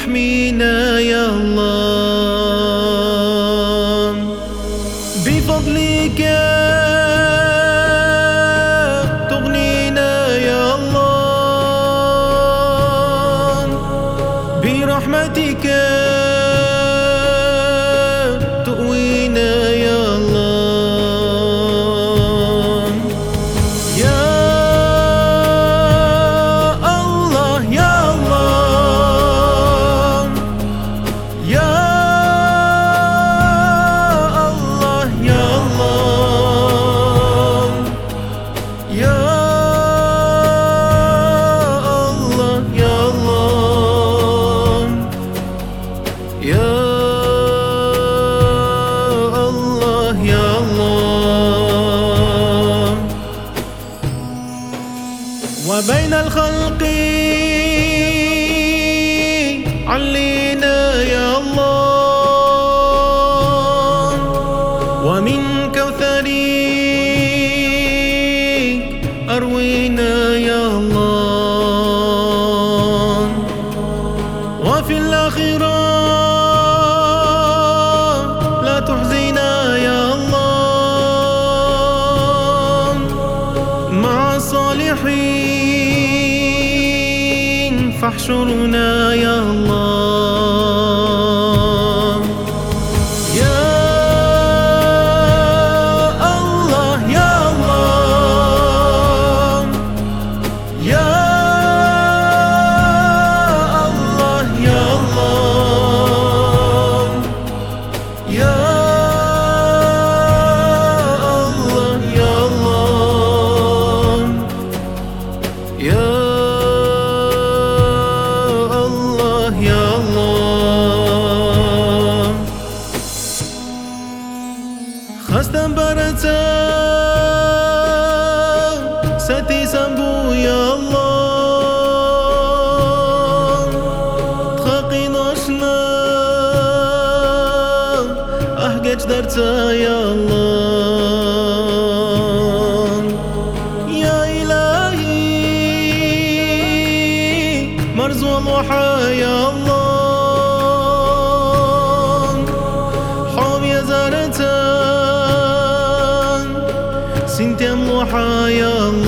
يحمينا يا الله بفضلك تغنينا يا الله برحمتك تؤوينا يا الله يا الله يا الله يا الله يا الله يا الله يا الله يا الله يا الله وبين الخلق علينا يا الله ومن كوثرك أروينا يا الله وفي الآخرة لا تحزنا يا الله مع الصالحين فاحشرنا يا الله يا الله يا الله يا الله يا الله يا الله يا الله يا الله يا الله خستم برتا ستي سمبو يا الله تخاقي ناشنا أحجج درتا يا الله يا إلهي مرزو الوحى يا الله حوم يا زارتان سنتي أموحى يا الله